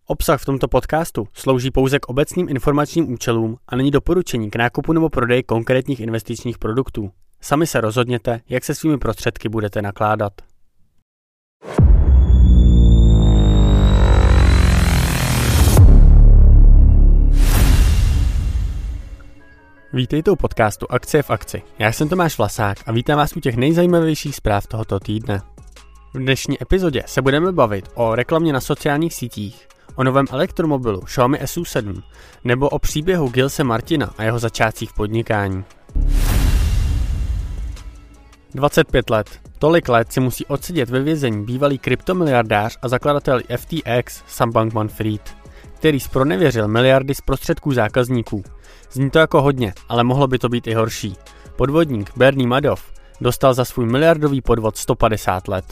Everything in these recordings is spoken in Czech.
Obsah v tomto podcastu slouží pouze k obecným informačním účelům a není doporučení k nákupu nebo prodeji konkrétních investičních produktů. Sami se rozhodněte, jak se svými prostředky budete nakládat. Vítejte u podcastu Akcie v akci. Já jsem Tomáš Vlasák a vítám vás u těch nejzajímavějších zpráv tohoto týdne. V dnešní epizodě se budeme bavit o reklamě na sociálních sítích, o novém elektromobilu Xiaomi SU7 nebo o příběhu Gilse Martina a jeho začátcích v podnikání. 25 let. Tolik let si musí odsedět ve vězení bývalý kryptomiliardář a zakladatel FTX Sam Bankman-Fried, který zpronevěřil miliardy z prostředků zákazníků. Zní to jako hodně, ale mohlo by to být i horší. Podvodník Bernie Madoff dostal za svůj miliardový podvod 150 let.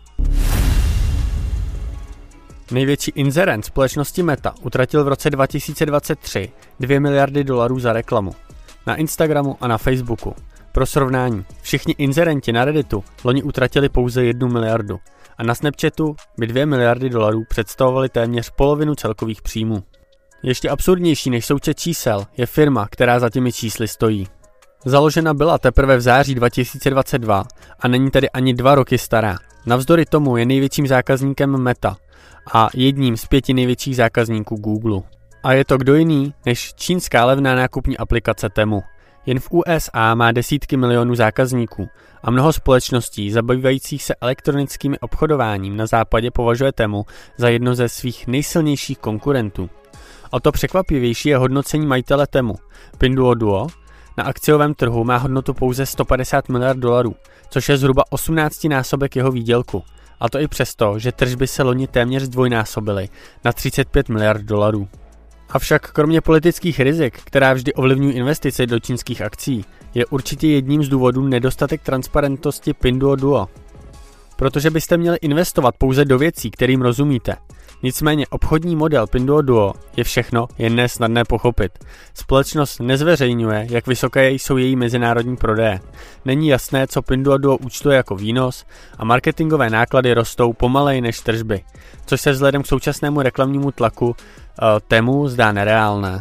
Největší inzerent společnosti Meta utratil v roce 2023 $2 miliardy za reklamu. Na Instagramu a na Facebooku. Pro srovnání, všichni inzerenti na Redditu loni utratili pouze 1 miliardu a na Snapchatu by $2 miliardy představovaly téměř polovinu celkových příjmů. Ještě absurdnější než součet čísel je firma, která za těmi čísly stojí. Založena byla teprve v září 2022 a není tedy ani 2 roky stará. Navzdory tomu je největším zákazníkem Meta a jedním z 5 největších zákazníků Google. A je to kdo jiný než čínská levná nákupní aplikace Temu. Jen v USA má desítky milionů zákazníků a mnoho společností zabývajících se elektronickým obchodováním na západě považuje Temu za jedno ze svých nejsilnějších konkurentů. O to překvapivější je hodnocení majitele Temu. Pinduoduo na akciovém trhu má hodnotu pouze $150 miliard, což je zhruba 18násobek jeho výdělku. A to i přesto, že tržby se loni téměř zdvojnásobily na $35 miliard. Avšak kromě politických rizik, která vždy ovlivňují investice do čínských akcí, je určitě jedním z důvodů nedostatek transparentnosti Pinduoduo. Protože byste měli investovat pouze do věcí, kterým rozumíte. Nicméně obchodní model Pinduoduo je všechno, jen nesnadné pochopit. Společnost nezveřejňuje, jak vysoké jsou její mezinárodní prodeje. Není jasné, co Pinduoduo účtuje jako výnos a marketingové náklady rostou pomaleji než tržby, což se vzhledem k současnému reklamnímu tlaku Temu zdá nereálné.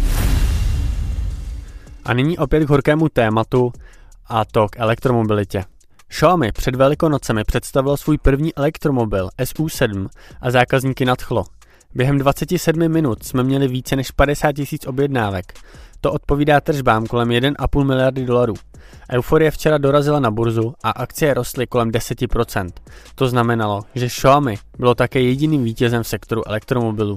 A nyní opět k horkému tématu, a to k elektromobilitě. Xiaomi před Velikonocemi představil svůj první elektromobil SU7 a zákazníky nadchlo. Během 27 minut jsme měli více než 50 000 objednávek. To odpovídá tržbám kolem $1,5 miliardy. Euforie včera dorazila na burzu a akcie rostly kolem 10%. To znamenalo, že Xiaomi bylo také jediným vítězem v sektoru elektromobilů.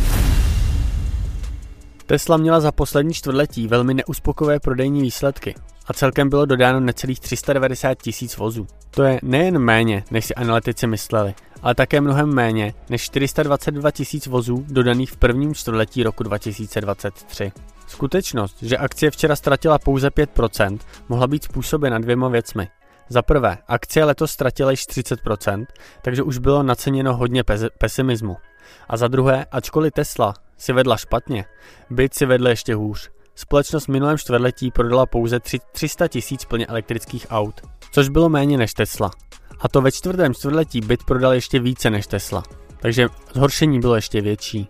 Tesla měla za poslední čtvrtletí velmi neuspokojivé prodejní výsledky a celkem bylo dodáno necelých 390 000 vozů. To je nejen méně, než si analytici mysleli, ale také mnohem méně než 422 000 vozů dodaných v prvním čtvrtletí roku 2023. Skutečnost, že akcie včera ztratila pouze 5%, mohla být způsobena 2 věcmi. Za prvé, akcie letos ztratila již 30%, takže už bylo naceněno hodně pesimismu. A za druhé, ačkoliv Tesla si vedla špatně, BYD si vedl ještě hůř. Společnost v minulém čtvrtletí prodala pouze 300 000 plně elektrických aut, což bylo méně než Tesla. A to ve čtvrtém čtvrtletí BYD prodal ještě více než Tesla, takže zhoršení bylo ještě větší.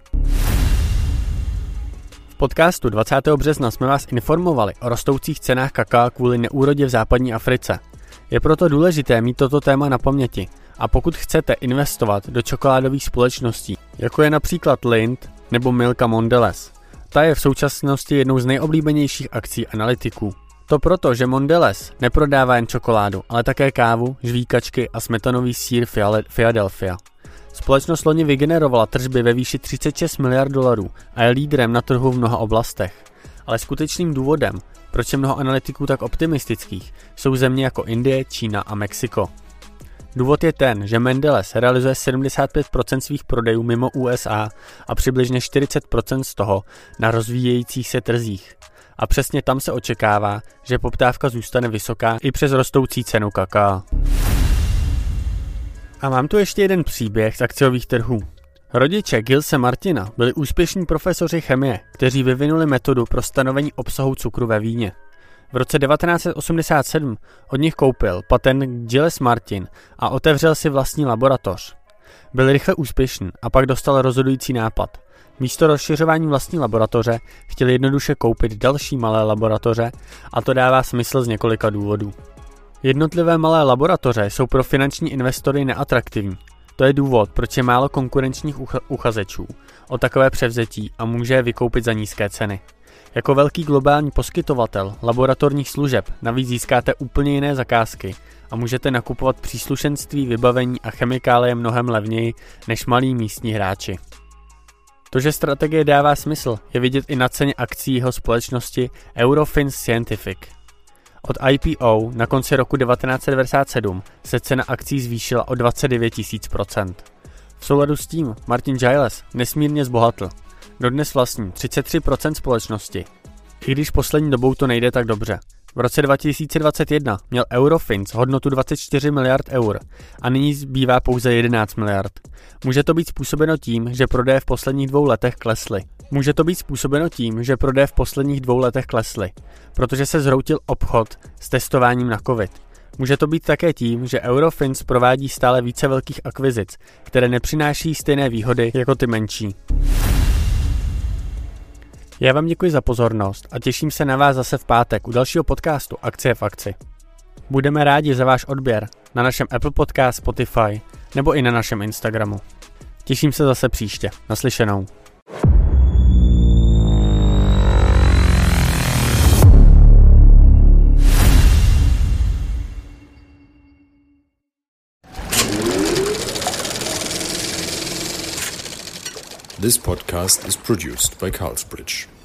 V podcastu 20. března jsme vás informovali o rostoucích cenách kakaa kvůli neúrodě v západní Africe. Je proto důležité mít toto téma na paměti a pokud chcete investovat do čokoládových společností, jako je například Lindt nebo Milka Mondelez, ta je v současnosti jednou z nejoblíbenějších akcí analytiků. To proto, že Mondelez neprodává jen čokoládu, ale také kávu, žvíkačky a smetanový sýr Philadelphia. Společnost loni vygenerovala tržby ve výši $36 miliard a je lídrem na trhu v mnoha oblastech. Ale skutečným důvodem, proč je mnoho analytiků tak optimistických, jsou země jako Indie, Čína a Mexiko. Důvod je ten, že Mondelez realizuje 75% svých prodejů mimo USA a přibližně 40% z toho na rozvíjejících se trzích. A přesně tam se očekává, že poptávka zůstane vysoká i přes rostoucí cenu kakaa. A mám tu ještě jeden příběh z akciových trhů. Rodiče Gilse Martina byli úspěšní profesoři chemie, kteří vyvinuli metodu pro stanovení obsahu cukru ve víně. V roce 1987 od nich koupil patent Gilles Martin a otevřel si vlastní laboratoř. Byl rychle úspěšný a pak dostal rozhodující nápad. Místo rozšiřování vlastní laboratoře chtěli jednoduše koupit další malé laboratoře a to dává smysl z několika důvodů. Jednotlivé malé laboratoře jsou pro finanční investory neatraktivní. To je důvod, proč je málo konkurenčních uchazečů o takové převzetí a může je vykoupit za nízké ceny. Jako velký globální poskytovatel laboratorních služeb navíc získáte úplně jiné zakázky a můžete nakupovat příslušenství, vybavení a chemikálie mnohem levněji než malí místní hráči. To, že strategie dává smysl, je vidět i na ceně akcií jeho společnosti Eurofins Scientific. Od IPO na konci roku 1997 se cena akcií zvýšila o 29 000%. V souladu s tím Martin Giles nesmírně zbohatl. Dodnes vlastní 33% společnosti, i když poslední dobou to nejde tak dobře. V roce 2021 měl Eurofins hodnotu 24 miliard eur a nyní zbývá pouze 11 miliard. Může to být způsobeno tím, že prodeje v posledních 2 letech klesly. Protože se zhroutil obchod s testováním na COVID. Může to být také tím, že Eurofins provádí stále více velkých akvizic, které nepřináší stejné výhody jako ty menší. Já vám děkuji za pozornost a těším se na vás zase v pátek u dalšího podcastu Akcie v akci. Budeme rádi za váš odběr na našem Apple Podcast, Spotify nebo i na našem Instagramu. Těším se zase příště. Naslyšenou. This podcast is produced by Carlsbridge.